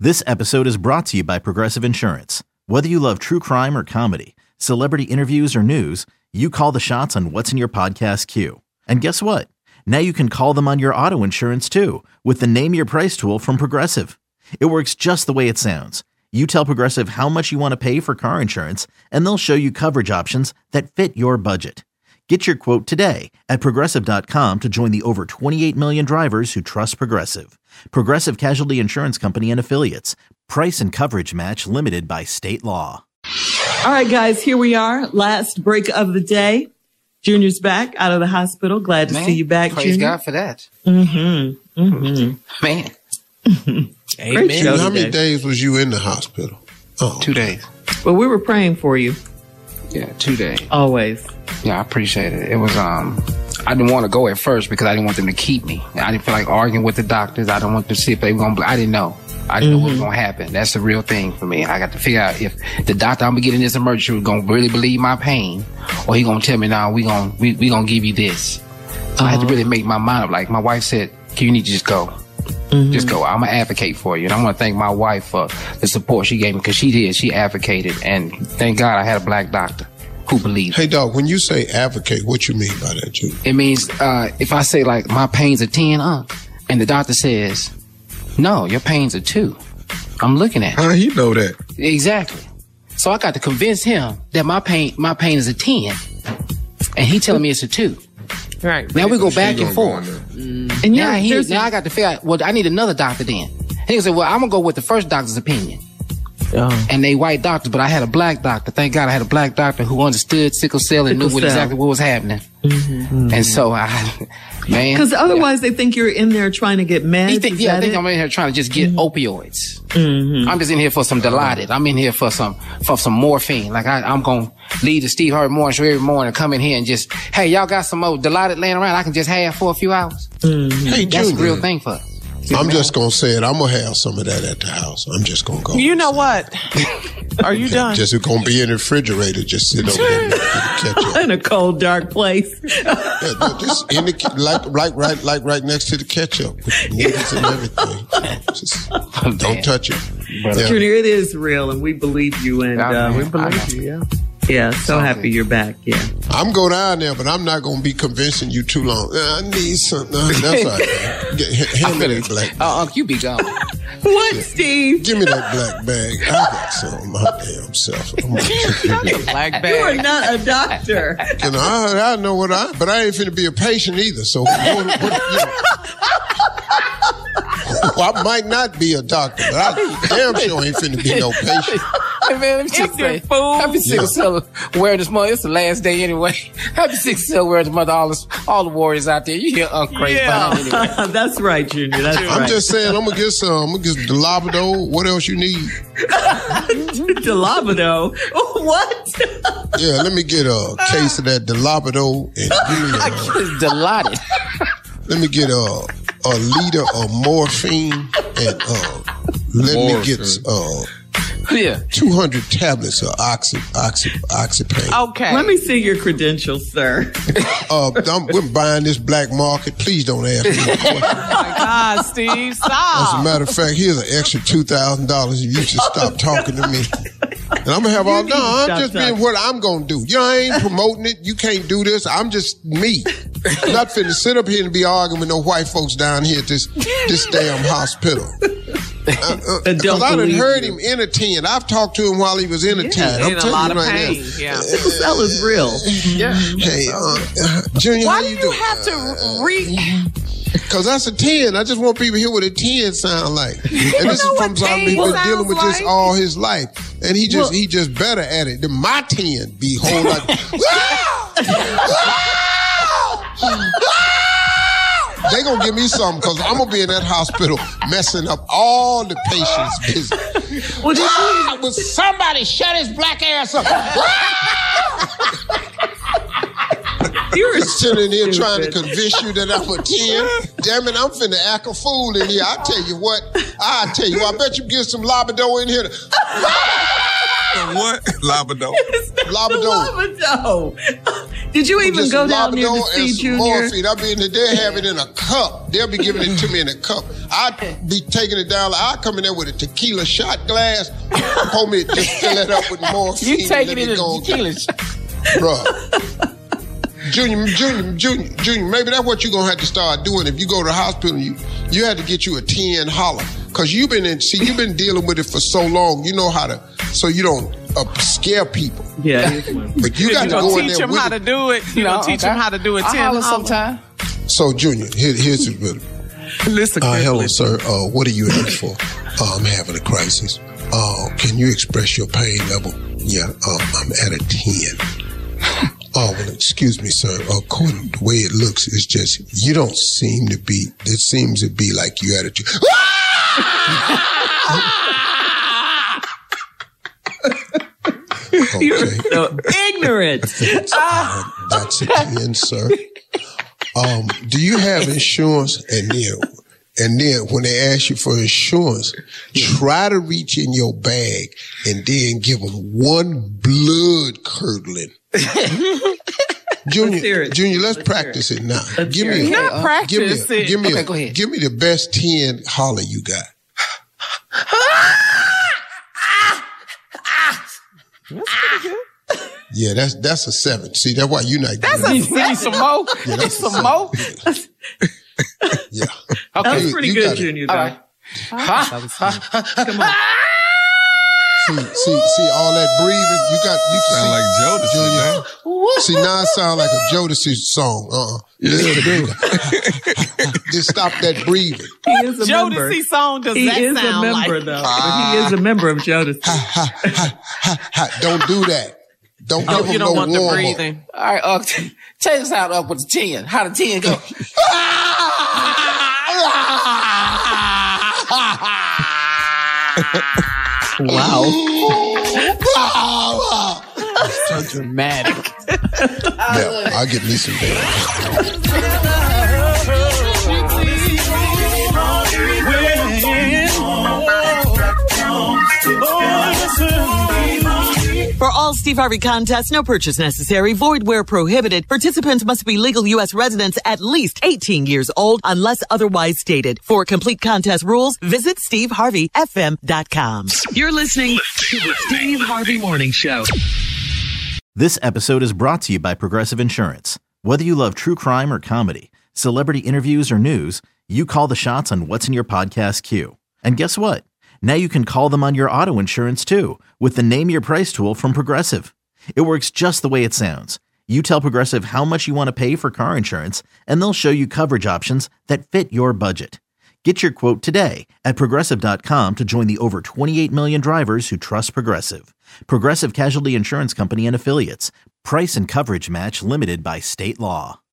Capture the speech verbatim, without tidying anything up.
This episode is brought to you by Progressive Insurance. Whether you love true crime or comedy, celebrity interviews or news, you call the shots on what's in your podcast queue. And guess what? Now you can call them on your auto insurance too with the Name Your Price tool from Progressive. It works just the way it sounds. You tell Progressive how much you want to pay for car insurance, and they'll show you coverage options that fit your budget. Get your quote today at Progressive dot com to join the over twenty-eight million drivers who trust Progressive. Progressive Casualty Insurance Company and Affiliates. Price and coverage match limited by state law. All right, guys, here we are. Last break of the day. Junior's back out of the hospital. Glad to Man, see you back, praise Junior. God for that. Mm-hmm. Mm-hmm. Man. Great show How many today. days was you in the hospital? Oh, Two days. Well, we were praying for you. Yeah, two days. Always. Yeah, I appreciate it. It was, um, I didn't want to go at first because I didn't want them to keep me. I didn't feel like arguing with the doctors. I don't want to see if they were going to, I didn't know. I didn't mm-hmm. know what was going to happen. That's the real thing for me. I got to figure out if the doctor I'm going to get in this emergency was going to really believe my pain, or he going to tell me, now we going we, we going to give you this. So uh-huh. I had to really make my mind up. Like my wife said, you need to just go. Mm-hmm. Just go. I'm going to advocate for you. And I want to thank my wife for the support she gave me, because she did. She advocated. And thank God I had a black doctor who believed. Hey, dog, when you say advocate, what you mean by that, Junior? It means uh, if I say, like, my pain's a ten, uh, and the doctor says, no, your pain's a two. I'm looking at it. How he know that? Exactly. So I got to convince him that my pain my pain is a ten, and he telling me it's a two. Right. Now we go back and forth. Mm. And now, yeah, he, now I got to figure out, well, I need another doctor then. He said, well, I'm going to go with the first doctor's opinion. Oh. And they white doctors, but I had a black doctor. Thank God I had a black doctor who understood sickle cell and sickle knew what, exactly what was happening. Mm-hmm. And so I, man. Because otherwise yeah. they think you're in there trying to get meds. Think, yeah, I think it? I'm in here trying to just get mm-hmm. opioids. Mm-hmm. I'm just in here for some Dilaudid. I'm in here for some for some morphine. Like I, I'm going to leave the Steve Harvey morning show every morning, come in here and just, hey, y'all got some more Dilaudid laying around I can just have for a few hours? Mm-hmm. Hey, that's Junior, a real thing for us. I'm just going to say it. I'm going to have some of that at the house. I'm just going to go. You know what? Are you okay. done? Just going to be in the refrigerator. Just sit over there and catch up. In a cold, dark place. yeah, no, just in the, like, like, right, like right next to the ketchup with the noodles and everything. Just don't touch it. Yeah. Junior, it is real, and we believe you. And uh, we believe you, yeah. Yeah, so happy you're back. Yeah, I'm going down there, but I'm not going to be convincing you too long. I need something. That's all right. Hand me that black bag. Oh, Uncle, you be gone. What, yeah. Steve? Give me that black bag. I got some my damn self. Not the black bag. You are not a doctor. You know, I, I know what I, but I ain't finna be a patient either. So, what, what, you know. Well, I might not be a doctor, but I damn sure ain't finna be no patient. Hey man, let me just say, happy sickle cell wearing this mother. It's the last day anyway. Happy sickle cell wearing this mother. All this, all the warriors out there. You hear Uncle Crazy yeah. anyway. That's right, Junior. That's I'm right. just saying, I'm gonna get some. I'm gonna get some Dilaudid. What else you need? Dilaudid. What? Yeah, let me get a case of that Dilaudid and give me a, Dilaudid. Let me get a a liter of morphine and uh, let morphine. me get uh. Yeah. two hundred tablets of oxy, oxy, oxypain. Okay. Let me see your credentials, sir. uh, I'm, we're buying this black market. Please don't ask me a question. Oh, my God, Steve, stop. As a matter of fact, here's an extra two thousand dollars if you just stop talking to me. And I'm going to have all, no, I'm just being what I'm going to do. You know, I ain't promoting it. You can't do this. I'm just me. I'm not finna sit up here and be arguing with no white folks down here at this, this damn hospital. Because uh, uh, I done heard you. him in a ten. I've talked to him while he was in a yeah, ten. I'm in telling a lot you of right pain. now. Yeah. Sickle cell is real. Yeah. Hey, uh, uh, Junior, why how do you you doing? have to re? Because that's a ten. I just want people to hear what a ten sound like. And this is from somebody who's been dealing with like? this all his life. And he just well, he just better at it than my ten. Be whole like. They gonna give me something because I'm gonna be in that hospital messing up all the patients' business. Well, ah, will somebody shut his black ass up? You're sitting here trying to convince you that I'm a ten. Damn it, I'm finna act a fool in here. I tell you what, I tell you what, I bet you get some Labrador in here. What? Labrador. Labrador. Labrador. Did you even Just go some down near the Labrador C, and some Junior? morphine. I mean, they have it in a cup. They'll be giving it to me in a cup. I'd be taking it down. I'd come in there with a tequila shot glass. Pour me, just fill it up with morphine. You taking it in go a tequila? Bruh. Junior, Junior, Junior, Junior, maybe that's what you're going to have to start doing. If you go to the hospital, you you have to get you a ten holler. Because you've been in, see, you've been dealing with it for so long. You know how to, so you don't uh, scare people. Yeah. But you got You to gonna go in teach there them with how it. to do it. You No, gonna teach okay. them how to do it. I ten holler holler. sometime. So, Junior, here, here's the Listen, Uh, hello, carefully. sir. Uh, what are you in for? Uh, I'm having a crisis. Uh, can you express your pain level? Yeah, um, I'm at a ten. Oh, well, excuse me, sir. According to the way it looks, it's just, you don't seem to be, it seems to be like you at a two. You're Okay. so ignorant. Uh, that's a ten, sir. Um, do you have insurance? And then, and then when they ask you for insurance, try to reach in your bag and then give them one blood curdling. Junior, serious. Junior, let's, Let's practice it now. Let's Give hear me, it. a, Not practice give me, it. a, give me, Okay, a, go ahead. give me the best ten holler you got. Yeah, that's that's a seven. See, that's why you're not. That's getting a it. Need some more? Yeah, that's a Some more? seven. Yeah. That was You- pretty you good, got it. Junior, though. All right. Come on. See, see, see, all that breathing. You got, you can Sound see, like Jodeci, Junior. man. See, now it sound like a Jodeci song. Uh-uh. Yeah, it do. Just stop that breathing. He is a member. Jodeci song does He that is a sound member, like? though. But he is a member of Jodeci. Ha, ha, ha. Don't do that. Don't Oh, give you them don't no want the warm up. breathing. All right, uh, check us out up with the ten. How the ten go? Wow. So dramatic. Yeah, I'll get me some damn. For all Steve Harvey contests, no purchase necessary, void where prohibited. Participants must be legal U S residents at least eighteen years old unless otherwise stated. For complete contest rules, visit steve harvey f m dot com. You're listening to the Steve Harvey Morning Show. This episode is brought to you by Progressive Insurance. Whether you love true crime or comedy, celebrity interviews or news, you call the shots on what's in your podcast queue. And guess what? Now you can call them on your auto insurance too with the Name Your Price tool from Progressive. It works just the way it sounds. You tell Progressive how much you want to pay for car insurance, and they'll show you coverage options that fit your budget. Get your quote today at Progressive dot com to join the over twenty-eight million drivers who trust Progressive. Progressive Casualty Insurance Company and Affiliates. Price and coverage match limited by state law.